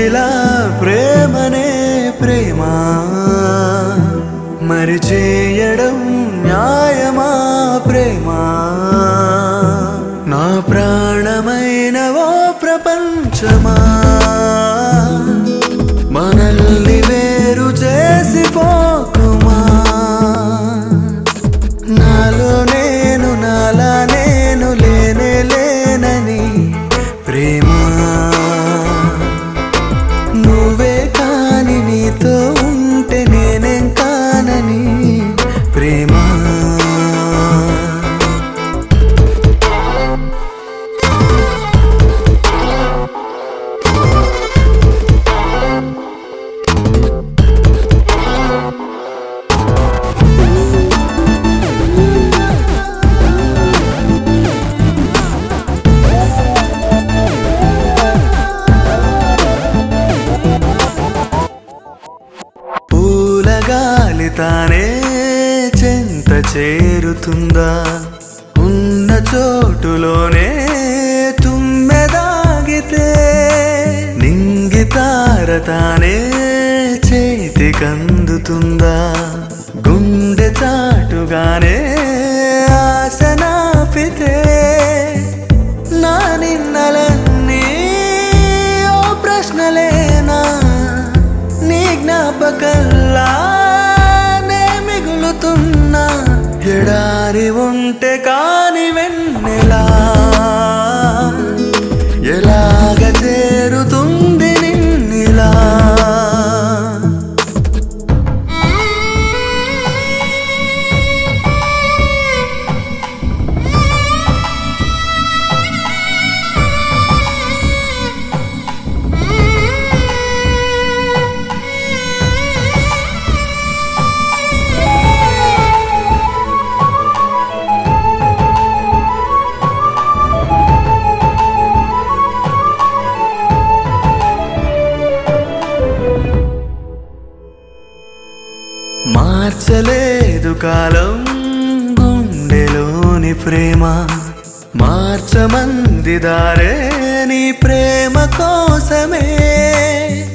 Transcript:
ఇలా ప్రేమనే ప్రేమ మరి చేయడం న్యాయమా ప్రేమ నా ప్రాణమైన ఓ ప్రపంచమా మనల్ని వేరు చేసిపోకుమా నాలో నేను నాలా నేను లేనే లేనని ప్రేమ నువ్వే కాని నీతో ఉంటే నేనేం కానని ప్రేమ గాలి తానే చెంత చేరుతుందా ఉన్న చోటులోనే తుమ్మెదాగితే నింగితార తానే చేతికందుతుందా గుండె చాటుగానే ఆశనాపితే నా నిన్నలన్నీ ఓ ప్రశ్నలేనా నీ జ్ఞాపకల్లా ఎడారి ఉంటే కాని వెన్నెలా ఎలాగ చేరుతుంది నిన్నిలా మార్చలేదు కాలం గుండెలోని ప్రేమ మార్చమంది దారే నీ ప్రేమ కోసమే